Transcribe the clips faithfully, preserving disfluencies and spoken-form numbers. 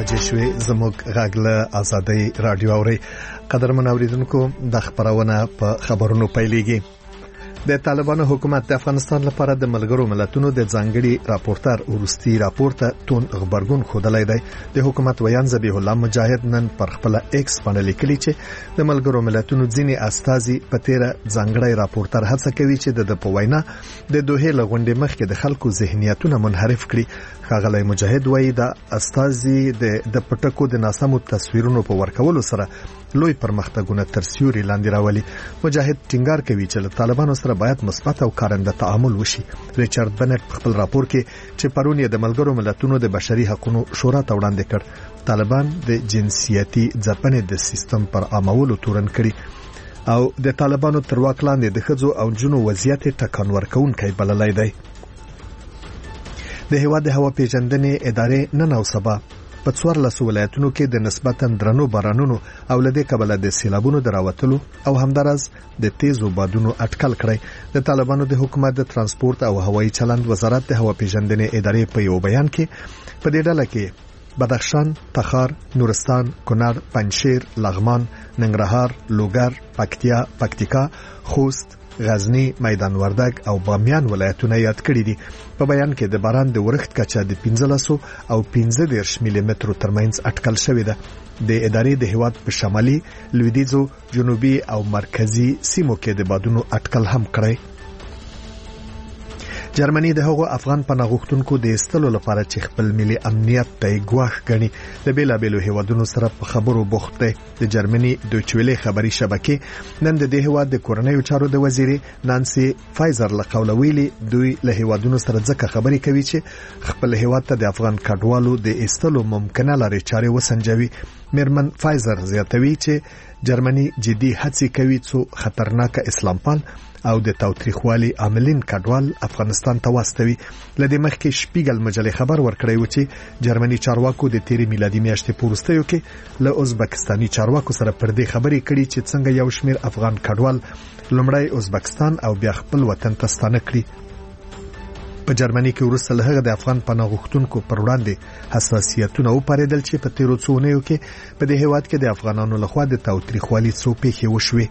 بجې شوې. زموږ غږ له آزادۍ رادیو اوري. قدرمن اوریدونکو، د خبرونه په خبرونو پیلېږي. د طالبانو حکومت د افغانستان لپاره د ملګرو ملتونو د ځانګړي راپورټر ورستي راپورټ تون خبرګون خودلای دی. د حکومت ویان ذبیح الله مجاهد نن پر خپل ایکس باندې لیکلي چې د ملګرو ملتونو ځینې استازي په تیر ځانګړي راپورټر هڅه کوي چې د پوینا د دوه لغونډې مخکې د خلکو ذهنیتونه منحرف کړي. ښاغلی مجاهد وایي د استازي د پټکو د ناسمو تصویرونو په ورکولو سره لوی پرمختګونه تر سیوري لاندې راولي. مجاهد ټینګار کوي چې له طالبانو سره باید مثبت او کارنده تعامل وشي. ریچارډ بنټ په خپل راپور کې چې پرون یې د ملګرو ملتونو د بشري حقوقو شورا ته وړاندې کړ، طالبان د جنسیتي ځپنې د سیستم پر عامولو تورن کړي او د طالبانو تر واک لاندې د ښځو او جنو وضعیت ټکان ورکوونکی بللی دی. د هیواد د هوا پیژندنې ادارې نن او سبا په څوارلسو ولایتونو کې د نسبتاً درنو بارانونو او لدې کبله د سیلابونو دراوتلو او همدارس د تیزو بادونو اټکل کړی. د طالبانو د حکومت د ترانسپورت او هوایي چلند وزارت د هوا پیژندنې ادارې په یو بیان کې په دې ډله کې بدخشان، تخار، نورستان، کونړ، پنجشیر، لغمان، ننګرهار، لوګر، پکتیا، پکتیکا، خوست، غزنی، میدان وردګ او بامیان ولایتونه یاد کړي دي. په بیان کې د باران د ورښت کچه د پنځلس او پنځه دېرش ملي مترو ترمنځ اټکل شوې ده. د ادارې د هیواد په شمالي، لویدیځو، جنوبي او مرکزی سیمو کې د بادونو اټکل هم کړی. جرمني د هغو افغان پناهغوښتونکو د ایستلو لپاره چې خپل ملي امنیت ته ګواښ ګڼي د بیلابیلو هیوادونو سره په خبرو بوخت دی. د جرمني دویچه ویلې خبري شبکې نن د دې هیواد د کورنیو چارو د وزیرې نانسي فایزر له قوله ویلي دوی له هیوادونو سره ځکه خبري کوي چې خپل هیواد ته د افغان کډوالو د ایستلو ممکنه لارې چارې وسنجوي. میرمن فایزر زیاتوي چې جرمني جدي هڅې کوي څو خطرناک اسلامپال او د تاوتریخوالي عاملین کډوال افغانستان ته واستوي. لدې مخکې شپیګل مجلې خبر ورکړی و چې جرمني چارواکو د تیری میلادي میاشتې په وروستیو کې له ازبکستاني چارواکو سره پر دې خبرې کړي چې څنګه یو شمیر افغان کډوال لومړی ازبکستان او بیا خپل وطن ته ستانه کړي. په جرمني کې وروسته له هغه د افغان پناهغوښتونکو پر وړاندې حساسیتونه وپارېدل چې په تیرو څو اونیو کې په دې هیواد کې د افغانانو لخوا د تاوتریخوالي څو پیښې وشوې.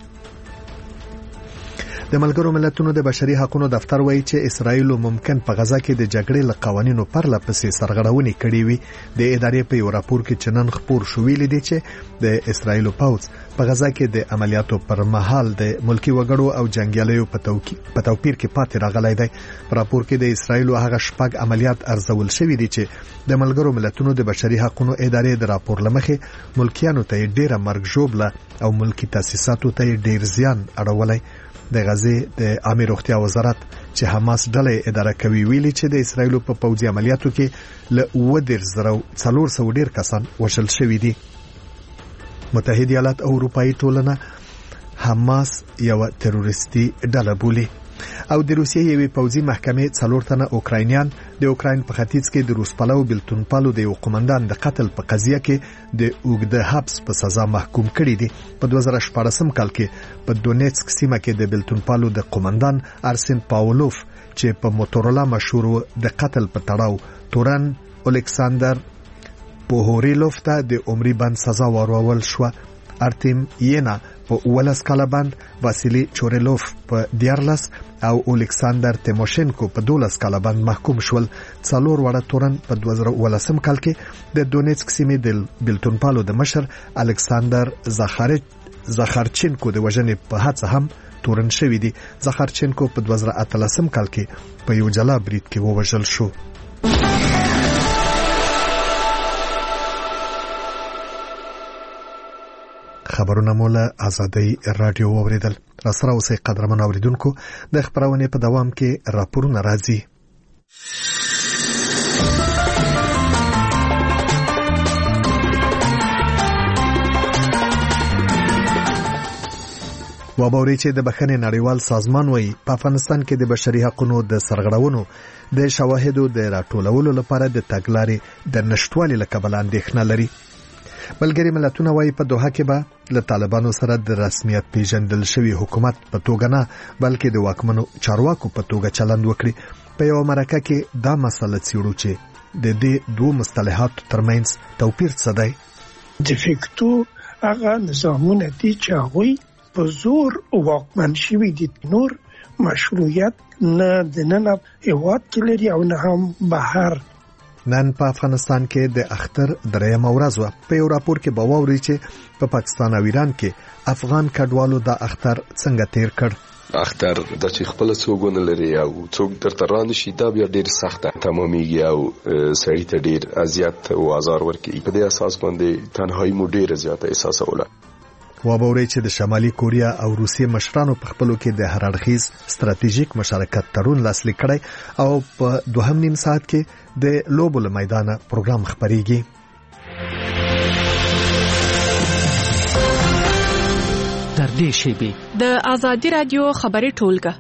د ملګرو ملتونو د بشري حقوقو دفتر وایي چې اسرائیل ممکن په غزا کې د جګړې له قوانینو پرله پسې سرغړونې کړې وي. د ادارې په یو راپور کې چې نن خپور شو ویلي دی چې د اسرائیل پوځ په غزا کې د عملیاتو پر مهال د ملکی وګړو او جنگیالیو په توپیر کې پاتې راغلی دی. په راپور کې د اسرائیل هغه شپږ عملیات ارزول شوي دي چې د ملګرو ملتونو د بشري حقوقو ادارې د راپور لمخې ملکیانو ته ډیره مرګ ژوبله او ملکی تاسیساتو ته ډیر زیان اړولی. د غزې د عامه روغتیا وزارت چې حماس ډلې اداره کوي ویلي چې د اسرائیل په پوځي عملیاتو کې له اووه دېرش زره څلور سوه ډیر کسان وژل شوي دي. متحده ایالات او اروپایي ټولنه حماس یو تروریستي ډله بولي او د روسیې یوې پوځي محکمې څلور تنه اوکراینیان د اوکراین په ختیځ کې د روسپالو بلتونپالو د یو قومندان د قتل په قضیه کې د اوږده حبس په سزا محکوم کړي دي. په دوه زره شپاړسم کال کې په دونیتسک سیمه کې د بلتونپالو د قومندان ارسن پاولوف چې په موتورولا مشهور د قتل په تړاو تورن الکساندر پوهوریلوف ته د عمري بند سزا ورکول شو. ارتیم ینا په ولس کاله بند، واسیلی چوریلوف په دیارلس او الکساندر تیموشنکو په دولس کاله بند محکوم شول. څلور وړه تورن په دوه زره اوولسم کال کې د دونیتسک سیمې د بلتونپالو د مشر الکساندر زاخارچینکو د وژنې په هڅه هم تورن شوی دی. زاخارچینکو په دوه زره اتلسم کال کې په یو جلا برید کې ووژل شو. خبرونه مولا آزادۍ رادیو اوریدل. را سره اوسئ قدرمن اوریدونکو، د خبرونه په دوام کې راپورونه راځي. وبوري چې د بخښنې نړیوال سازمان وایي په افغانستان کې د بشري حقوقو د سرغړونو د شواهدو د راټولولو لپاره د تګلارې د نشټوالي له کبله اندېښنه لري. ملګري ملتونه وایي په دوحه کې به له طالبانو سره د رسمیت پیژندل شوی حکومت په توګه نه بلکې د واکمنو چارواکو په توګه چلند وکړي. په یو مرکه کې دا مسله څیړو چې د دې دوه مصطلحاتو ترمنځ توپیر څه دی؟ د فیکتو هغه نظامونه دي چې هغوی په زور واکمن شوي دي، نور مشروعیت نه د ننه هیواد کې لري او نه هم بهر. نن په افغانستان کې د اختر درېیمه ورځ وه. په یو راپور کې به واورئ چې په پاکستان او ایران کې افغان کډوالو د اختر څنګه تیر کړ. اختر د چې خپل څوګونه لري او څوک درته رانه شي دا بیا ډیر سخته تمامېږي او سړی ته ډیر اذیت او آزار ورکوي. په دې اساس باندې تنهایی مو ډیره زیاته احساسوله. وابوري چې د شمالي کوریا او روسیې مشرانو په خپلو کې د هر اړخیز ستراتیژیک مشارکت تړون لاسلیک کړی او په دوهم نیم ساعت کې د لوبو له میدانه پروګرام خپرېږي. در دې شیبه د آزادي رادیو خبري ټولګه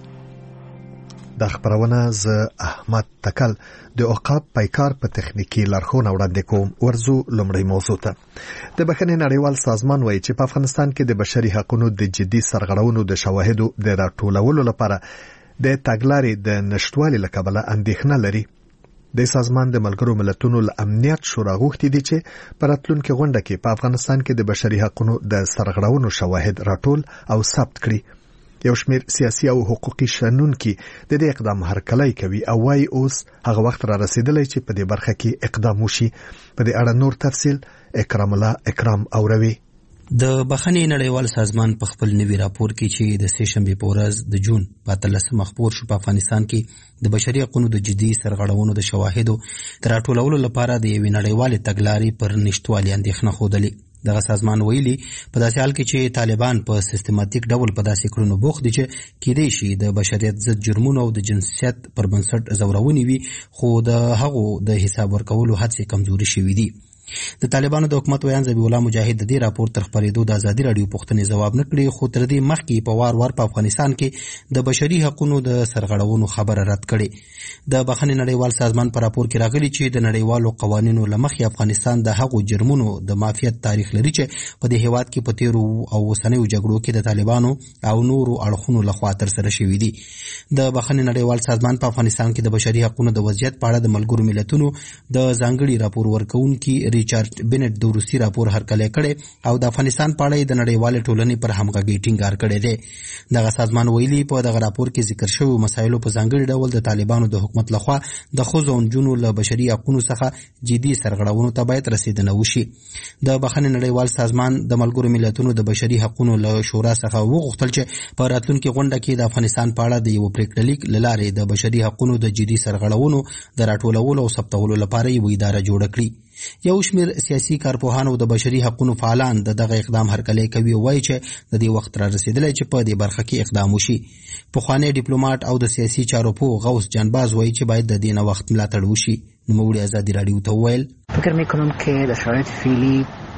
د خبرونه ز احمد تکل د اوقاف پایکار په تخنیکی لارښوونه وړاندې کوم. ورزو لومړی موضوع ته. د بخښنې نړیوال سازمان وایي چې په افغانستان کې د بشري حقوقو د جدي سرغړونو د شواهدو د راټولولو لپاره د تګلارې د نشټوالي له کبله اندېښنه لري. د سازمان د ملګرو ملتونو ل امنیت شورا غوښتي دي چې په راتلونکي غونډه کې په افغانستان کې د بشري حقوقو د سرغړونو شواهد راټول او ثبت کړي. یو شمېر سیاسي او حقوقي شنونکي د دې اقدام هرکلی کوي او وايي اوس هغه وخت را رسیدلی چې په دې برخه کې اقدام وشي. په دې اړه نور تفصیل اکرام الله اکرام اوروي. د بخښنې نړیوال سازمان په خپل نوي راپور کې چې د سه شنبې په ورځ د جون په اتلسمه خپور شو، په افغانستان کې د بشري حقوقو د جدي سرغړونو د شواهدو تر راټولولو لپاره د یوې نړیوالې تګلارې پر نشټوالي اندېښنه ښودلې. دغه سازمان ویلي په داسې حال کې چې طالبان په سیستماتیک ډول په داسې کړنو بوخت دي چې کېدای شي د بشریت ضد جرمونو او د جنسیت پر بنسټ زورونې وي، خو د هغو د حساب ورکولو هڅې کمزوري شوي دي. د طالبانو د حکومت ویان ذبیح الله مجاهد د دې راپور تر خپرېدو د ازادي رادیو پوښتنې ځواب نه کړي، خو تر دې مخکې په وار وار په افغانستان کې د بشري حقوقو د سرغړونو خبره رد کړي. د بخښنې نړیوال سازمان په راپور کې راغلي چې د نړیوالو قوانینو له مخې افغانستان د هغو جرمونو د معافیت تاریخ لري چې په دې هیواد کې په تیرو او اوسنیو جګړو کې د طالبانو او نورو اړخونو لخوا ترسره شوي دي. د بخښنې نړیوال سازمان په افغانستان کې د بشري حقوقو د وضعیت په اړه د ملګرو ملتونو د ځانګړي راپور ورکوونکي ریچارډ بنټ د روسي راپور هرکلی کړي او د افغانستان په اړه د نړیوالې ټولنې پر همغږۍ ټینګار کړی دی. دغه سازمان ویلي په دغه راپور کې ذکر شوی مسایلو په ځانګړي ډول د طالبانو د حکومت لخوا د ښځو او نجونو له بشري حقوقو څخه جدي سرغړونو ته باید رسیدنه وشي. د بخښنې نړیوال سازمان د ملګرو ملتونو د بشري حقوقو له شورا څخه وغوښتل چې په راتلونکي غونډه کې د افغانستان په اړه د یو پریکړلیک له لارې د بشري حقوقو د جدي سرغړونو د راټولولو او ثبتولو لپاره یو اداره جوړه کړي. یو شمېر سیاسي کارپوهان او د بشري حقوقو فعالان د دغه اقدام هرکلی کوي او وایي چې د دې وخت را رسیدلی چې په دې برخه کې اقدام وشي. پخوانی ډیپلوماټ او د سیاسي چارو پوه غوث جانباز وایي چې باید د دې نه وخت ملاتړ وشي. نوموړي ازادي رادیو ته وویل فکر میکنم که در شرایط فعلی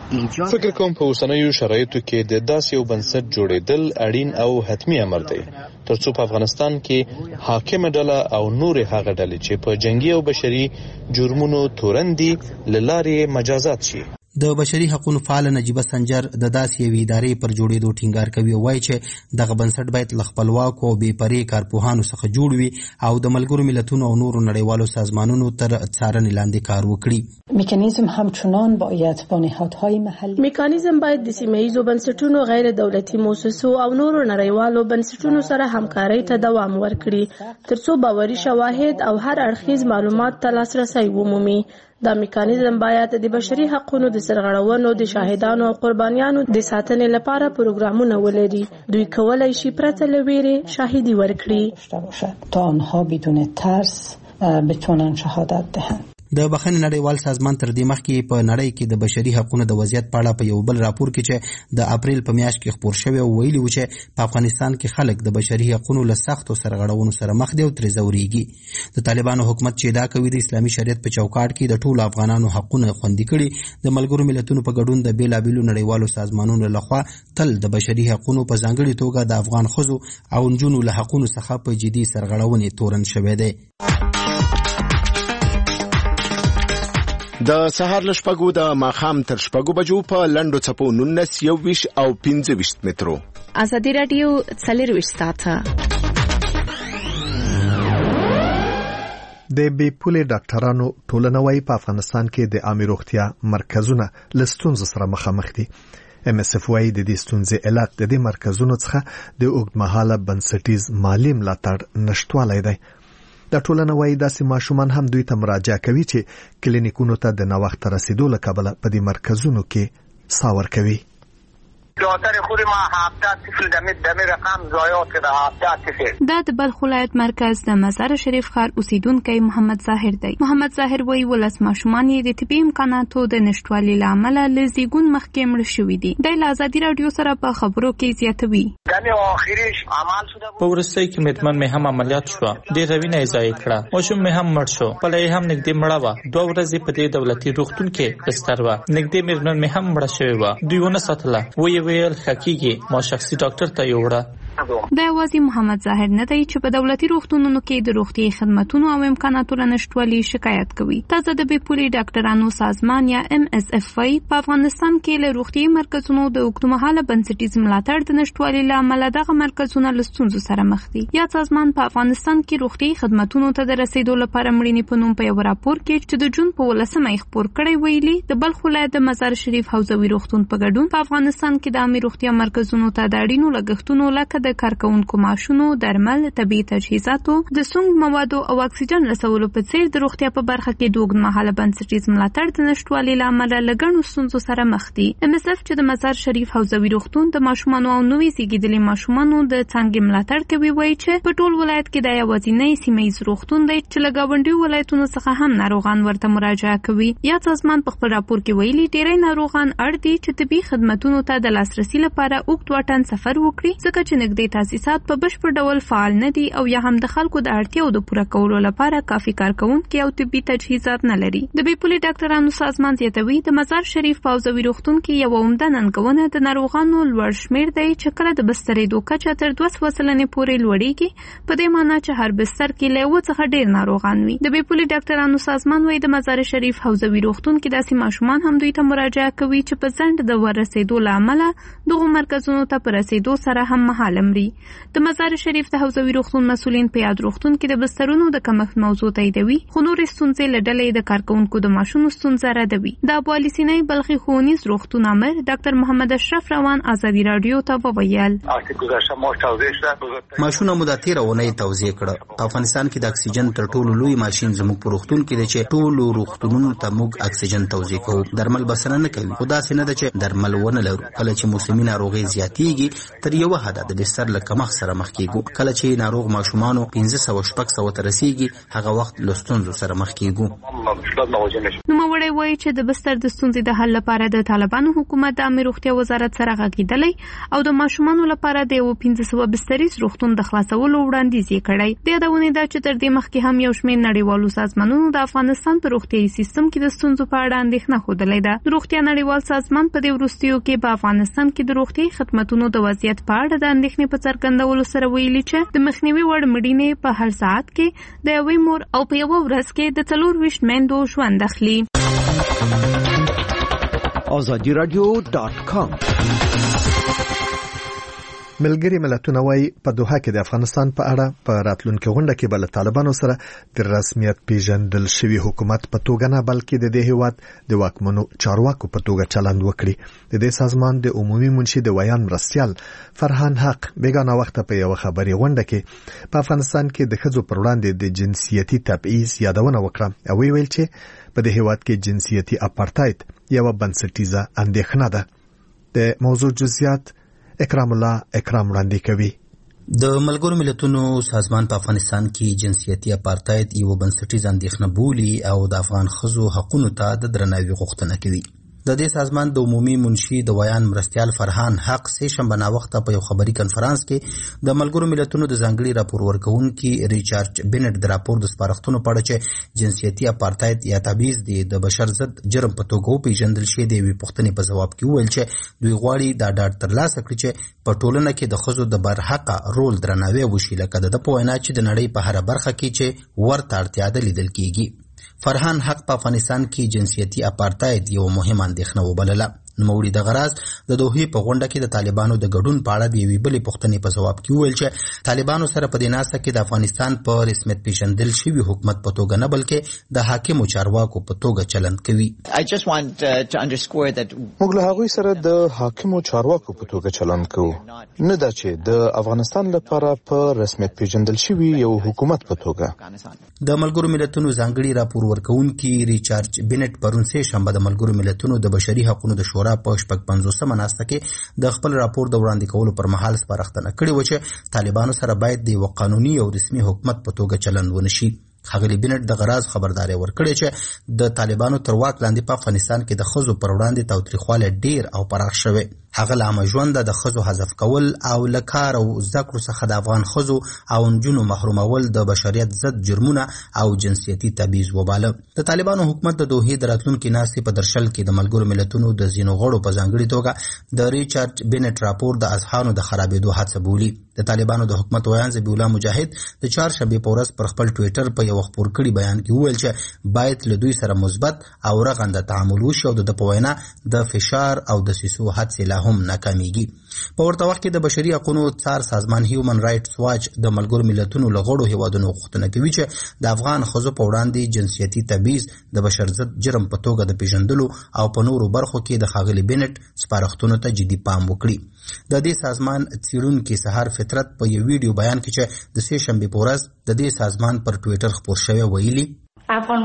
فکر کوم په اوسنیو شرایطو کې د داسې یو بنسټ جوړېدل اړین او حتمی امر دی ترڅو په افغانستان کې حاکمه ډله او نور هغه ډلې چې په جنگي او بشري جرمونو تورن دي له لارې مجازات شي. د بشري حقوقو فعال نجیبه سنجر د داسې یوې ادارې پر جوړېدو ټینګار کوي او وایي چې دغه بنسټ باید له خپلواکو او بې پرې کارپوهانو څخه جوړ وي او د ملګرو ملتونو او نورو نړیوالو سازمانونو تر څارنې لاندې کار وکړي. میکانیزم همچنان باید با نهادهای محلي میکانیزم باید د سیمه‌ایزو بنسټونو، غیر دولتي مؤسسو او نورو نړیوالو بنسټونو سره همکارۍ ته دوام ورکړي ترڅو باوري شواهد او هر اړخیز معلومات ته لاسرسی ومومي. دا میکانیزم باید د بشري حقوقو د سرغړونو د شاهدانو او قربانیانو د ساتنې لپاره پروګرامونه ولري. دوی کولای شي پرته له ویرې شاهدي ورکړي تا آنها بدون ترس بتونن شهادت دهند. د بخښنې نړیوال سازمان تر دې مخکې په نړۍ کې د بشري حقوقو د وضعیت په اړه په یو بل راپور کې چې د اپریل په میاشت کې خپور شوی او ویلي و چې په افغانستان کې خلک د بشري حقوقو له سختو سرغړونو سره مخ دي او ترې ځورېږي. د طالبانو حکومت چې ادعا کوي د اسلامي شریعت په چوکاټ کې د ټولو افغانانو حقونه خوندي کړي، د ملګرو ملتونو په ګډون د بېلابېلو نړیوالو سازمانونو لخوا تل د بشري حقوقو په ځانګړې توګه د افغان ښځو او نجونو له حقونو څخه په جدي سرغړونې تورن شوی دی. د سهار له شپږو د ماښام تر شپږو بجو په لنډو څپو نولس یوویش او پنځه ویشت مترو. ازادي راډیو څلور ویشت ساعته د بي پولې ډاکټرانو ټولنه وايي په افغانستان کې د عامه روغتیا مرکزونه لستونز سره مخامخ دي. ام اس اف وايي د دې ستونزې علت د دې مرکزونو څخه د اوږدمهاله بنسټیز مالی ملاتړ نشټوالی دی. د ټولنه وايي داسې ماشومان هم دوی ته مراجعه کوي چې کلینیکونو ته د نوښت رسیدو له کبله په دې مرکزونو کې ساور کوي. دکتر خود ما هفده طفل دمی دمی رقم ضایعات کرده هفده طفل. دا د بلخ ولایت مرکز د مزار شریف ښار اوسیدونکی محمد ظاهر دی. محمد ظاهر وایي ولس ماشومان یې د طبي امکاناتو د نشټوالي له امله له زیږون مخکې مړه شوي دي. دی له ازادي راډیو سره په خبرو کې زیاتوي. دمی آخریش عمل شده په وروستۍ کې مېرمن مې هم عملیات شوه. ډېره وینه یې ضایع کړه. ماشوم مې هم مړ شو. پله یې هم نږدې مړه وه. دوه ورځې په دې دولتي روغتون کې بستر وه. نږدې مېرمن مې هم مړه شوې وه. دوی ونه ساتله. ویې ویل ښه کېږي، ما شخصي ډاکټر ته یوړه. دا یوازې محمد ظاهر نه دی چې په دولتي روغتونونو کې د روغتي خدماتو او امکاناتو له نشټوالي شکایت کوي. تازه د بي پولې ډاکټرانو سازمان یا ام اس اف وايي په افغانستان کې له روغتي مرکزونو د اوږدمهاله بنسټیز ملاتړ د نشټوالي له امله دغه مرکزونه له ستونزو سره مخ دي. یا سازمان په افغانستان کې روغتي خدماتو ته د رسیدو لپاره مړینې په نوم په یو راپور کې چې د جون په ولسمه یې خپور کړی ویلي د بلخ ولایت د مزار شریف حوزوي روغتون په ګډون په افغانستان کې د عامه روغتیا مرکزونو ته د اړینو لګښتونو لکه د کارکونکو ماشونو، درمل، طبي تجهیزاتو، د سونګ موادو او اکسیجن رسولو په څیر د روغتیا په برخه کې د اوږدمهاله بنسټیز ملاتړ د نشټوالي له امله له ګڼو ستونزو سره مخ دي. ام اس اف چې د مزار شریف حوزوي روغتون د ماشومانو او نوي زیږیدلي ماشومانو د څانګې ملاتړ کوي وایي چې په ټول ولایت کې د یوازینی سیمه ییز روغتون دی چې له ګاونډي ولایتونو څخه هم ناروغان ورته مراجعه کوي. یا سازمان په خپل راپور کې ویلي ډېری ناروغان اړ دي چې طبي خدماتو ته د لاسرسي لپاره اوږد واټن سفر وکړي ځکه چې نږدې تاسیسات په بشپړ ډول فعال نه دي او یا هم د خلکو د اړتیاو د پوره کولو لپاره کافي کارکونکي او طبي تجهیزات نه لري. د بي پولې ډاکټرانو سازمان زیاتوي د مزار شریف په حوزوي روغتون کې یو عمده ننګونه د ناروغانو لوړ شمیر دی چې کله د بسترېدو کچه تر دوه سوه سلنې پورې لوړېږي. په دې معنی چې هر بستر کې له یو څخه ډېر ناروغان وي. د بي پولې ډاکټرانو سازمان وايي د مزار شریف حوزوي روغتون کې داسې ماشومان هم دوی ته مراجعه کوي چې په ځنډ د ورسېدو له امله دغو مرکزونو ته په رسېدو سره هم مهاله مري. د مزار شریف د حوزوي روغتون مسؤلین په یاد روغتون کې د بسترونو د کمښت موضوع تاییدوي، خو نورې ستونزې له ډلې د کارکونکو د معاشونو ستونزه ردوي. د ابو علي سینې بلخي ښوونیز روغتون امر ډاکټر محمد اشرف روان ازادي راډیو ته وویل ماشونه مو د تېره اونۍ توضیح کړه. په افغانستان کې د اکسیجن تر ټولو لوی ماشین زموږ په روغتون کې دی چې ټولو روغتونونو ته موږ اکسیجن توضیح کوو. درمل بسنه نه کوي، خو داسې نه ده چې درمل ونه لرو. کله چې موسمي ناروغۍ زیاتېږي تر یوه حده د بستر له کمښت سره مخ کېږو. کله چې ناروغ ماشومانو پنځه سوه شپږ سوه ته رسېږي هغه وخت له ستونزو سره مخ کېږو. نوموړی وایي چې د بستر د ستونزې د حل لپاره د طالبانو حکومت د عامه روغتیا وزارت سره غږېدلی او د ماشومانو لپاره د یو پنځه سوه بستریز روغتون د خلاصولو وړاندیز یې کړی. د یادونې ده چې تر دې مخکې هم یو شمېر نړیوالو سازمانونو د افغانستان په روغتیایي سیستم کې د ستونزو په اړه اندېښنه ښودلې ده. د روغتیا نړیوال سازمان په دې وروستیو کې په افغانستان کې د روغتیایي خدماتو د وضعیت په اړه د اندېښنې په څرګندولو سره ویلي چې د مخنیوي وړ مړینې په هر ساعت کې د یوې مور او په یوه ورځ کې د څلور ویشت میندو ژوند اخلي. آزادی رادیو ډاټ کام ملګری ملتونه وايي په دوحه کې د افغانستان په اړه په راتلونکي غونډه کې بل طالبانو سره د رسمیت پیژندل شوی حکومت په توګه نه بلکې د دې هیواد د واکمنو چارواکو په توګه چلند وکړي. د دې سازمان د عمومي منشي د ویان مرستیال فرحان حق بیگانه وخت په یو خبري غونډه کې په افغانستان کې د ښځو پر وړاندې د جنسیتي تبعیض یادونه وکړه او ویل چې په دې هیواد کې جنسیتي اپارټاید یو بنسټیزه اندېښنه ده. د موضوع جزئیات اکرام الله اکرام وړاندې کوي. د ملګرو ملتونو سازمان په افغانستان کې جنسیتي اپارټاید یو بنسټیز اندېښنه بولي او د افغان ښځو حقونو ته د درناوي غوښتنه کوي. د دې سازمان د عمومي منشي د ویان مرستیال فرحان حق سه شنبه ناوخته په یو خبري کنفرانس کې د ملګرو ملتونو د ځانګړي راپور ورکوونکي ریچارډ بینټ د راپور د سپارښتنو په اړه چې جنسیتي اپارټاید یا تبعیض د بشر ضد جرم په توګه وپېژندل شي د یوې پوښتنې په ځواب کې وویل چې دوی غواړي دا ډاډ ترلاسه کړي چې په ټولنه کې د ښځو د برحقه رول درناوی وشي لکه د ده په وینا چې د نړۍ په هره برخه کې چې ورته اړتیا ده لیدل کېږي. فرحان حق په افغانستان کې جنسیتي اپارټاید یو مهم اندېښنه وبلله. نوموړي د غراز د دوحې په غونډه کې د طالبانو د ګډون په اړه د یوې بلې پوښتنې په ځواب کې وویل چې طالبانو سره په دې ناسته کې د افغانستان په رسمیت پیژندل شوي حکومت په توګه نه بلکې د حاکمو چارواکو په توګه چلند کوي. موږ له هغوی سره د حاکمو چارواکو په توګه چلند کوو، نه دا چې د افغانستان لپاره په رسمیت پیژندل شوي یو حکومت په توګه. د ملګرو ملتونو ځانګړي راپور ورکوونکي ریچارډ بینټ پرون سه شنبه د ملګرو ملتونو د بشري حقوقو د شورا په شپږ پنځوسمه ناسته کې د خپل راپور د وړاندې کولو پر مهال سپارښتنه کړې و چې طالبانو سره باید د یو قانوني او رسمي حکومت په توګه چلند ونشي. ښاغلي بینټ د غراز خبرداري ورکړې چې د طالبانو تر واک لاندې په افغانستان کې د ښځو پر وړاندې تاوتریخوالی ډیر او پراخ شوی. هغه له عامه ژونده د ښځو حذف کول او له کار او زده کړو څخه د افغان ښځو او نجونو محرومول د بشریت ضد جرمونه او جنسیتي تبعیض وباله. د طالبانو حکومت د دوحې د راتلونکي ناستې په درشل کې د ملګرو ملتونو د ځینو غړو په ځانګړي توګه د ریچارډ بینټ راپور د اذهانو د خرابېدو هڅه بولي. د طالبانو د حکومت ویان ذبیح الله مجاهد د چهارشنبې په ورځ پر خپل ټویټر په یو خپور کړي بیان کې وویل چې باید له دوی سره مثبت او رغنده تعامل وشي او د په وینا د فشار او دسیسو هڅې لا هم ناکامیږي. په ورته وخت کې د بشري حقوقو څار سازمان هیومن رائټس واچ د ملګرو ملتونو له غړو هیوادونو غوښتنه کوي چې د افغان ښځو په وړاندې جنسیتي تبعیض د بشر ضد جرم په توګه د پیژندلو او په نورو برخو کې د ښاغلي بینټ سپارښتنو ته جدي پام وکړي. د دې سازمان څیړونکي سهار فطرت په یو ویډیو بیان کې چې د سه شنبې په ورځ د دې سازمان پر ټویټر خپور شوی ویلي افغان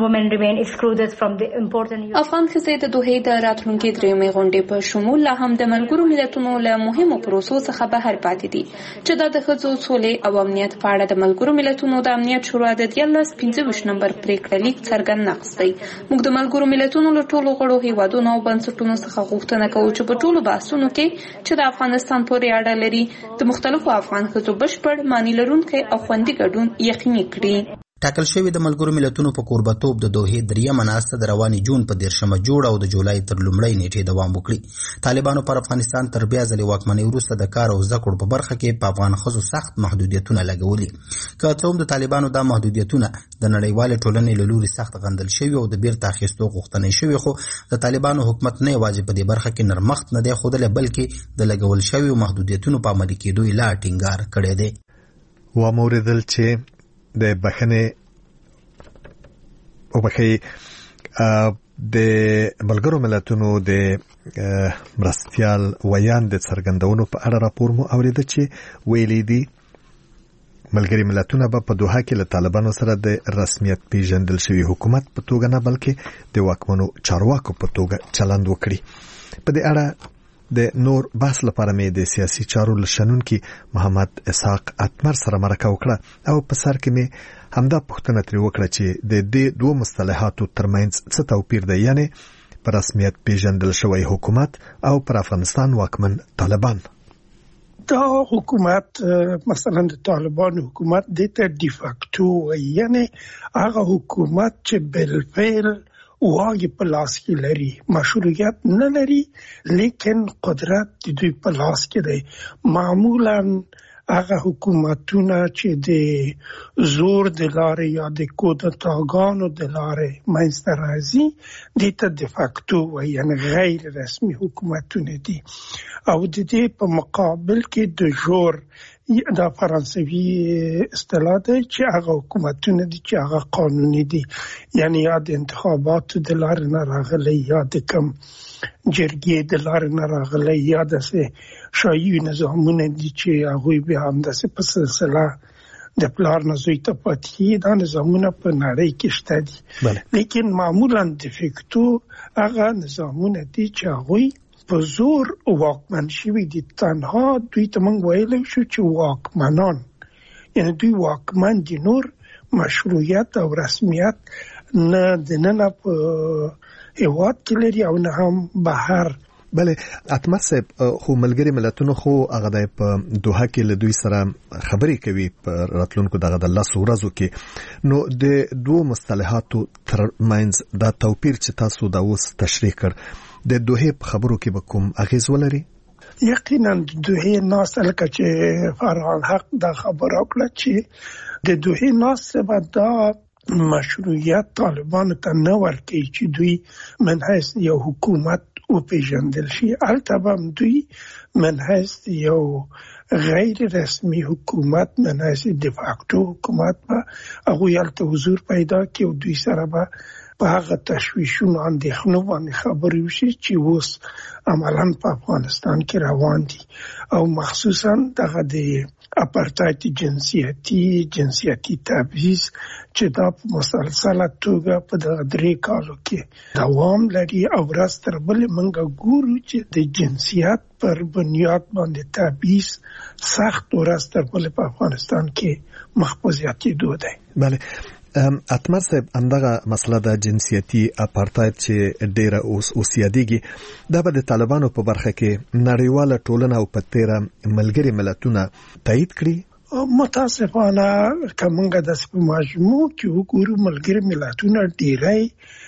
ښځې د دوحې د راتلونکي درېیمې غونډې په شمول لا هم د ملګرو ملتونو له مهمو پروسو څخه بهر پاتې دي چې دا د ښځو سولې او امنیت په اړه د ملګرو ملتونو د امنیت شورا د دیارلس پنځه ویشت نمبر پریکړه لیک څرګند نقض دی. موږ د ملګرو ملتونو له ټولو غړو هیوادونو او بنسټونو څخه غوښتنه کوو چې په ټولو بحثونو کې چې د افغانستان پورې اړه لري د مختلفو افغان ښځو بشپړ معنی لرونکی او خوندي ګډون یقیني کړي. ټاکل شوی د ملګرو ملتونو په کوربتوب د دوحې دریمه ناسته د روانې جون په دیرشمه جوړه او د جولای تر لومړۍ نیټې دوام وکړي. طالبانو پر افغانستان تر بیا ځلې واکمنۍ وروسته د کار او زده کړو په برخه کې په افغان ښځو سخت محدودیتونه لګولي. که څه هم د طالبانو دا محدودیتونه د نړیوالې ټولنې له لوري سخت غندل شوي او د بیرته اخیستو غوښتنې شوي، خو د طالبانو حکومت نه یوازې په دې برخه کې نرمښت نه دی ښودلی بلکې د لګول شویو محدودیتونو په عملي کېدو یې لا ټینګار کړی دی. وموردل چې د بخښنې او بخې د ملګرو ملتونو د مرستیال ویان د څرګندونو په اړه راپور مو اوریده چې ویلي دي ملګري ملتونه به په دوحه کې له طالبانو سره د رسمیت پیژندل شوی حکومت په توګه نه بلکې د واکمنو چارواکو په توګه چلند وکړي. په دې اړه د نور بحث لپاره مې د سیاسي چارو لشنونکي محمد اسحاق اتمر سره مرکه وکړه او په سر کې مې همدا پوښتنه ترې وکړه چې د دې دوه مصطلحاتو ترمنځ څه توپیر دی، یعنی په رسمیت پیژندل شوی حکومت او پر افغانستان واکمن طالبان. دا حکومت مثلا د طالبان حکومت د ډی فاکتو یعنی هغه حکومت چې بالفعل واګي په لاس کې لري، مشروعیت نه لري لیکن قدرت د دوی په لاس کې دی. معمولا هغه حکومتونه چې د زور د لارې یا د کودتاګانو د لارې منځته راځي دي ته د فاکتو یعنی غیر رسمي حکومتونه دي او د دې په مقابل کې د جور دا فرانسوي اصطلاح ده چې هغه حکومتونه دي چې هغه قانوني دي، یعنی یا د انتخاباتو د لارې نه راغلي یا د کم جرګې د لارې نه راغلي یا داسې شاهي نظامونه دي چې هغوی بیا همداسې په سلسله د پلار نه زوی ته پاتې دا نظامونه په نړۍ کې شته دي. لیکن معمولا د فیکتو هغه نظامونه دي چې هغوی په زور واکمن شوي دي. تنها دوی ته موږ ویلی شو چې واکمنان یعنی دوی واکمن دي، نور مشروعیت او رسمیت نه دننه په هیواد کې لري او نه هم بهر. بله اتمر صاحب، خو ملګري ملتونو خو هغه د په دوحه کې له دوی سره خبرې کوي په راتلونکو دغه د لسو ورځو کې، نو د دوه مصطلحاتو ترمنځ دا توپیر چې تاسو دا اوس تشریح کړ د دوحې په خبرو کې به کوم اغیز ولري؟ یقینا د دوحې ناسته لکه چې فرحان حق دا خبره وکړه چې د دوحې ناسته به دا مشروعیت طالبانو ته نه ورکوي چې دوی من حیث یو حکومت او پیژندل شي. البته هم دوی منحص یو غیر رسمي حکومت منحص د فاکتو حکومت به هغه یالته حضور پیدا کوي او دوی سره به په هغه تشویشونو اندېښنو باندې خبرې وشي چې اوس عملاً په افغانستان کې روان دي او مخصوصاً دغه د اپارتاید جنسیتي جنسیتي تبعیض چې دا په مسلسله توګه په دغه درې کالو کې دوام لري او ورځ تر بلې موږ ګورو چې د جنسیت پر بنیاد باندې تبعیض سخت ورځ تر بلې په افغانستان کې مخ په زیاتېدو دی. بله اتمر صاحب همدغه مسله د جنسیتي اپارتاید چې ډیره اوس اوسیادیږي دا به د طالبانو په برخه کې نړیواله ټولنه او په تیره ملګري ملتونه تایید کړي. متاسفانه کومه د مجموع کې وګورو ملګري ملتونه ډیری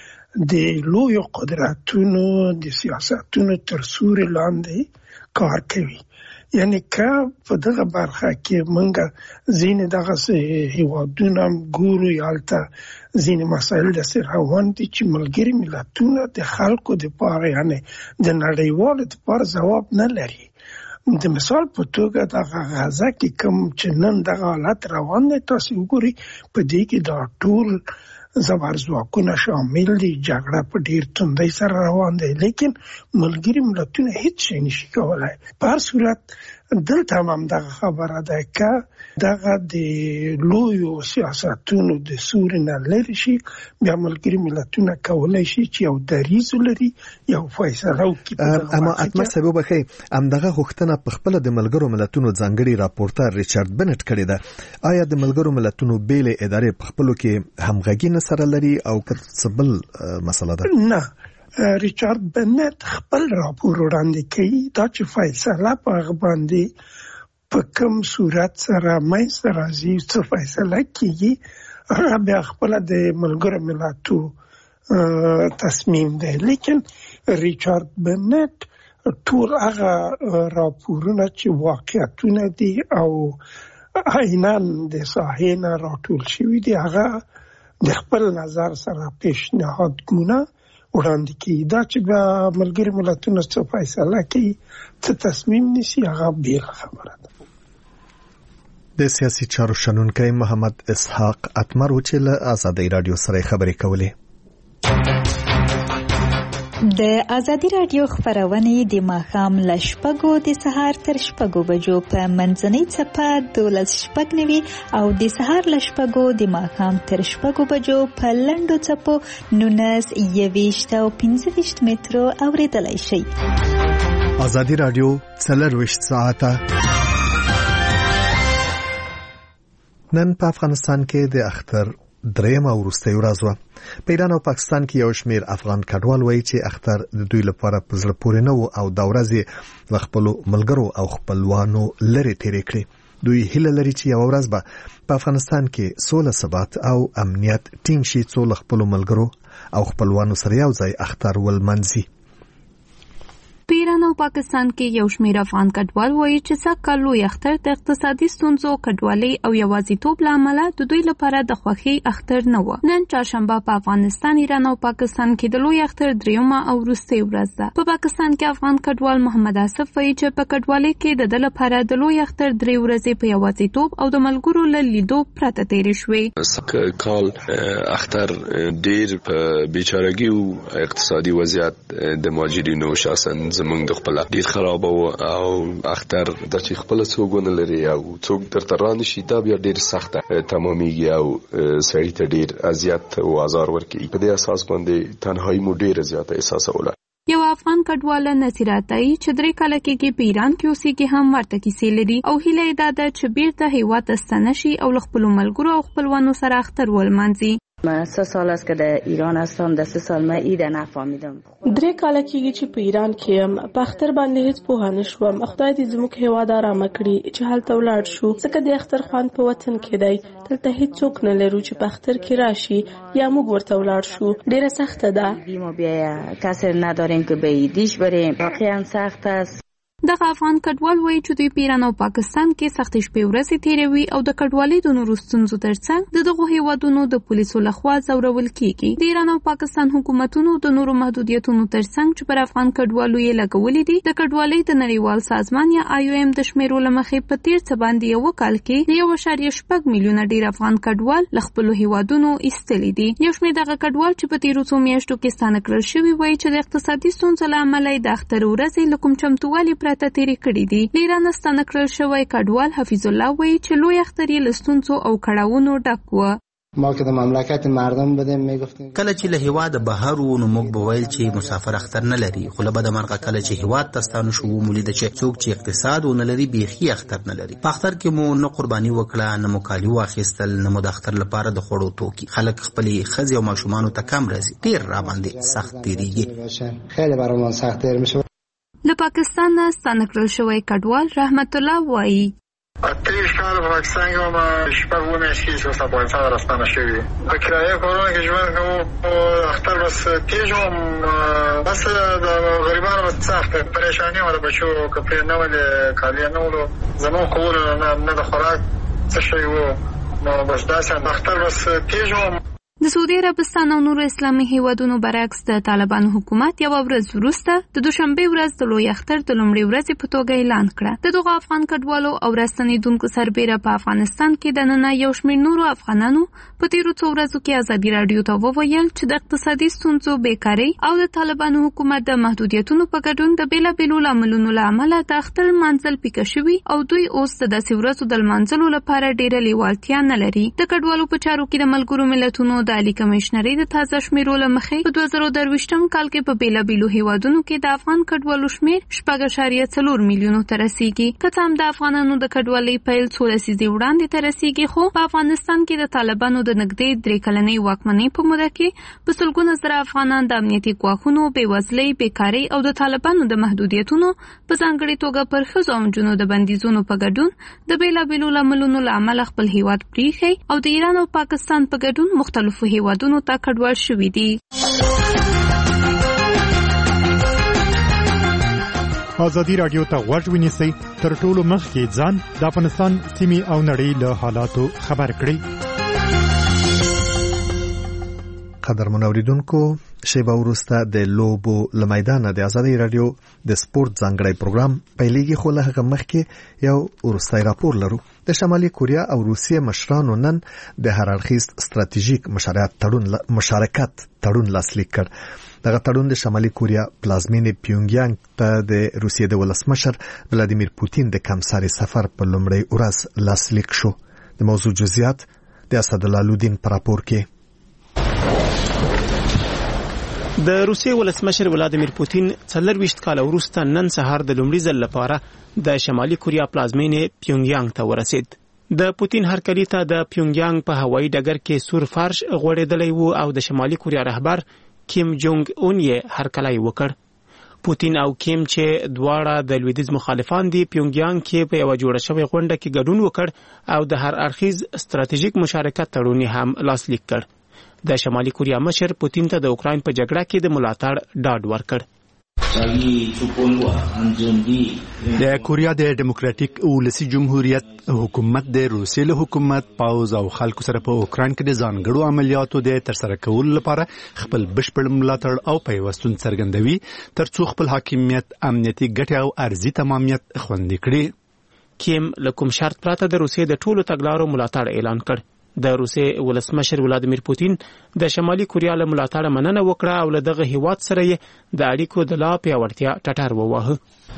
د لوی قدرتونو د سیاستونو تر سوري لاندې کار کوي. یعنی که په دغه برخه کې منګه زین دغه هیوادونه ګورو یالته زین مسایل د سر روان دي چې ملګري ملتونه د خلکو د پاره یعنی د نړیوالو د پاره ځواب نه لري. د مثال په توګه د غزا کې کوم چې نن دغه حالت روان دي تاسو وګورئ په دې کې دا ټول زبرځواکونه شامل دي. جګړه په ډیر توندۍ سره روان دی لیکن ملګري ملتونه هیڅ شي نشي کولای. په هر صورت دلته هم دغه خبره ده که دغه د لویو سیاستونو د سوري نه لرې شي بیا ملګري ملتونه کولای شي چې یو دریځ ولري یو فیصله وکړي. اما اتمر صاحب وبخښئ همدغه غوښتنه په خپله د ملګرو ملتونو ځانګړي راپورټر ریچارډ بنټ کړې ده. آیا د ملګرو ملتونو بیلې ادارې په خپلو کې همغږي نه سره لري او که څه بل مسله ده؟ نه، ریچارډ بنټ خپل راپور وړاندې کوي دا چې فیصله په هغه باندې په کوم صورت سره منځته راځي څه فیصله کیږي هغه بیا خپله د ملګرو ملتو تصمیم دی. لیکن ریچارډ بنټ ټول هغه راپورونه چې واقعیتونه دي او عیناً د ساحې نه راټول شوي دي هغه د خپل نظر سره پیشنهادونه وړاندې کوي. دا چې به ملګري ملتونه څه فیصله کوي څه تصمیم نیسي هغه بیل خبره ده. د سیاسي چارو شنونکی محمد اسحاق اتمر و چې له آزادۍ رادیو سره خبرې کولې. د آزادي رادیو خبرونه د ماښام له شپږو د سهار تر شپږو بجو په منځنۍ څپه دولس شپږ نوي او د سهار له شپږو د ماښام تر شپږو بجو په لنډو څپو نولس یویشت او پنځه ویشت مترو اوریدلای شئ. آزادي رادیو څلرویشت ساعته نن په افغانستان کې د اختر دریم او وروستۍ ورځ وه. په ایران او پاکستان کې یو شمېر افغان کډوال وایي چې اختر د دوی لپاره په زړه پورې نه و او دا ورځې له خپلو ملګرو او خپلوانو لرې تېرې کړې. دوی هیله لري چې یوه ورځ به په افغانستان کې سوله ثبات او امنیت ټینګ شي څو له خپلو ملګرو او خپلوانو سره یو ځای اختر ولمانځي. په ایران او پاکستان کې یو شمېر افغان کډوال وایي چې سږکال لوی اختر د اقتصادي ستونزو کډوالۍ او یوازیتوب له امله د دوی لپاره د خوښۍ اختر نه و. نن چهارشنبه په افغانستان، ایران او پاکستان کې د لوی اختر دریمه او وروستۍ ورځ ده. په پاکستان کې افغان کډوال محمد آصف وایي چې په کډوالۍ کې د ده لپاره د لوی اختر درې ورځې په یوازیتوب او د ملګرو له لیدو پرته تېرې شوې. کال اختر ډېر په بیچارګي او اقتصادي وضعیت د مهاجرینو شخصا زمونږ د خپل ډیر خراب او اختر د چې خپل څوګونه لري او څوک درته رانه شي دا بیا ډیر سخته تمامېږي او سړی ته ډیر اذیت او آزار ورکوي. په دې اساس باندې تنهایی مو ډیر زیاته احساسوله. یو افغان کډوال نصیراتای چې درې کاله کې په ایران کې اوسېږي هم ورته کیسې لري او هیله یې دا ده چې بیرته هیواد ته ستنه شي او له خپلو ملګرو او خپلوانو سره اختر ولمانځي. من سه سال است که در ایران هستم. در سه سال من عید نفهمیدم. درې کاله کېږي چې په ایران کې یم. په اختر باندې هیڅ پوه نه شوم. خدای دې زموږ هیواد آرامه کړي چې هلته ولاړ شو ځکه د اختر خوند په وطن کې دی. دلته هیڅوک نه لرو چې په اختر کې راشي یا موږ ورته ولاړ شو. ډیره سخته ده. ما بیا کسی نداریم که به عیدیش بریم. واقعا سخت است. دغه افغان کډوال وایي چې دوی په ایران او پاکستان کې سختې شپې ورځې تیروي او د کډوالۍ د نورو ستونزو ترڅنګ د دغو هیوادونو د پولیسو لخوا ځورول کیږي. د ایران او پاکستان حکومتونو د نورو محدودیتونو ترڅنګ چې پر افغان کډوالو یې لګولې دي د کډوالۍ د نړیوال سازمان یا آی او ایم د شمیرو له مخې په تیر څه باندې یو کال کې د یو اعشاریه شپږ میلیونه ډیر افغان کډوال له خپلو هیوادونو ایستلي دي. یو شمېر دغه کډوال چې په تیرو څو میاشتو کې ستانه کړل شوي وایي چې د اقتصادي ستونزو له امله د اختر ورځې له کوم چمتووالي پرته تیرې کړي دي. د ایران ستانه کړل شوی کډوال حفیظ الله وایي چې لوی اختر یې له ستونزو او کړاوونو ډک و. ما که د مملکت مردم بودیم میگفتیم کله چې له هیواد بهر وو نو موږ به ویل چې مسافر اختر نه لري، خو له بده مرغه کله چې هیواد ته ستانه شو ومولید چې څوک چې اقتصاد ونه لري بیخي اختر نه لري. په اختر کې مو نه قرباني وکړه، نه مو کالي واخیستل، نه مو د اختر لپاره د خوړو توکي. خلک خپلې ښځې او ماشومانو ته کم راځي، ډېر راباندې سخت تېرېږي. خیلی برامون سخت تېر میشه. له پاکستان نه ستانه کړل شوی کډوال رحمت الله وایي اتریش کال په پاکستان کې ما شپږ و میاشتې چې اوس افغانستان راستانه شوي په کرایه کورونه کې ژوند کوو. اختر بس تېز وم، بس د غریبانو بس سخت پریشاني وه، د بچو کپړې نه ولې، کالي نه ولو، زمونږ کولو نه د خوراک څه شی و، نو بس داسې اختر بس تېز وم. د سعودي عربستان او نورو اسلامي هیوادونو برعکس د طالبانو حکومت یوه ورځ وروسته د دوشنبې ورځ د لوی اختر د لومړۍ ورځې په توګه اعلان کړه. د دغو افغان کډوالو او راستنېدونکو سربیره په افغانستان کې دننه یو شمېر نورو افغانانو په تېرو څو ورځو کې ازادي راډیو ته وویل چې د اقتصادي ستونزو، بیکارۍ او د طالبانو حکومت د محدودیتونو په ګډون د بېلابېلو لاملونو له امله د اختر لمانځل پیکه شوي او دوی اوس د داسې ورځو د لمانځلو لپاره ډېره لیوالتیا نه لري. د کډوالو په چارو کې د ملګرو ملتونو د عالي کمیشنرۍ د تازه شمیرو له مخې په دوه زره درویشتم کال کې په بېلابېلو هیوادونو کې د افغان کډوالو شمېر شپږ اعشاریه څلور میلیونو ته رسیږي. که څه هم د افغانانو د کډوالۍ پیل څو لسیزې وړاندې ته رسیږي، خو په افغانستان کې د طالبانو د نږدې درې کلنۍ واکمنۍ په موده کې په سلګونه زره افغانان د امنیتي ګواښونو، بېوزلۍ، بیکارۍ او د طالبانو د محدودیتونو په ځانګړې توګه پر ښځو او نجونو د بندیزونو په ګډون د بېلابېلو لاملونو له امله خپل هیواد پرېښی او د ایران او پاکستان په ګډون مختلفو هیوادونو ته کډوال شوي دي. ازادي راډیو ته غوږ ونیسئ، تر ټولو مخکې ځان د افغانستان سیمې او نړۍ له حالاتو خبر کړئ. قدرمن اوریدونکو، شیبه وروسته د لوبو له میدانه د ازادي راډیو د سپورت ځانګړی پروګرام پیلېږي، خو له هغه مخکې یو وروستی راپور لرو. د شمالي کوریا او روسیې مشرانو نن د هر اړخیز ستراتیژیک مشارکت تړون لاسلیک کړ. دغه تړون د شمالي کوریا پلازمینې پیونګیانګ ته د روسیې د ولسمشر ولادیمیر پوتین د کمساري سفر په لومړۍ ورځ لاسلیک شو. د موضوع جزئیات د اسدالله لودین په راپور کې. د روسیې ولسمشر ولادیمیر پوتین څلورویشت کاله وروسته نن سهار د لومړي ځل لپاره د شمالي کوریا پلازمینې پیونګیانګ ته ورسید. د پوتین هرکلي ته د پیونګیانګ په هوایي ډګر کې سور فرش غوړېدلی و او د شمالي کوریا رهبر کیم جونګ اون یې هرکلی وکړ. پوتین او کیم چې دواړه د لویدیځ مخالفان دي، پیونګیانګ کې په یوه جوړه شوې غونډه کې ګډون وکړ او د هر اړخیز ستراتیژیک مشارکت تړون هم لاسلیک کړ. د شمالي کوریا مشر پوتین ته د اوکراین په جګړه کې د ملاتړ ډاډ ورکړ. د کوریا د ډیموکراټیک ولسی جمهوریت حکومت د روسیې له حکومت، پاوز او خلکو سره په اوکراین کې د ځانګړو عملیاتو د ترسره کولو لپاره خپل بشپړ ملاتړ او پیوستون څرګندوي، ترڅو خپل حاکمیت، امنیتي ګټې او ارزي تمامیت خوندي کړي. کیم له کوم شرط پرته د روسیې د ټولو تګلارو ملاتړ اعلان کړ. د روسیې ولسمشر ولادیمیر پوتین د شمالي کوریا له ملاتړه مننه وکړه او له دغه هیواد سره یې د اړیکو د لا پیاوړتیا ټټر وواهه.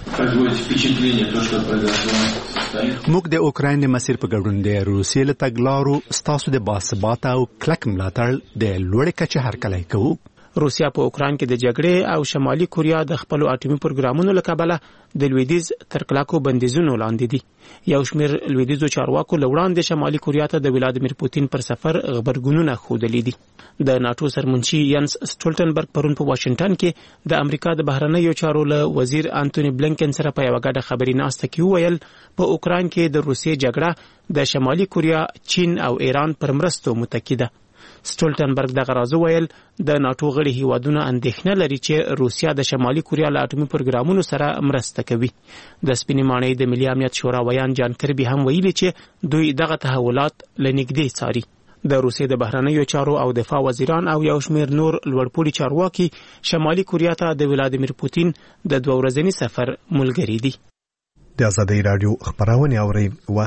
موږ د اوکراین د مسیر په ګډون د روسیې له تګلارو ستاسو د باثباته او کلک ملاتړ د لوړې کچې هرکلی کوو. روسیا په اوکراین کې د جګړې او شمالي کوریا د خپل اټومي پروګرامونو له کبله د لویدیځ تر کلکو بندیزونو لاندې دي. یو شمېر لویدیځو چارواکو له وړاندې شمالي کوریا ته د ولادیمیر پوتین پر سفر غبرګونونه ښودلي دي. د ناټو سرمنشي ینس سټولټنبرګ پرون په واشنګټن کې د امریکا د بهرنیو چارو له وزیر انټونی بلینکن سره په یوه ګډه خبري ناسته کې وویل په اوکراین کې د روسیې جګړه د شمالي کوریا، چین او ایران پر مرستو متکی ده. سټولټنبرګ دغه راز ویل د ناتو غړي هیوادونه اندېښنه لري چې روسیا د شمالي کوریا له اټومي پروګرامونو سره مرسته کوي. د سپینې ماڼۍ د ملي امنیت شورا ویان جان کربي هم ویلي چې دوی دغه تحولات لنږدې څاري. د روسیې د بهرنیو چارو او دفاع وزیران او یو شمېر نور لوړپوړي چارواکي شمالي کوریا ته د ولادیمیر پوتین د دوه ورځني سفر ملګري دي. د آزادۍ راډیو خبرونه اوري.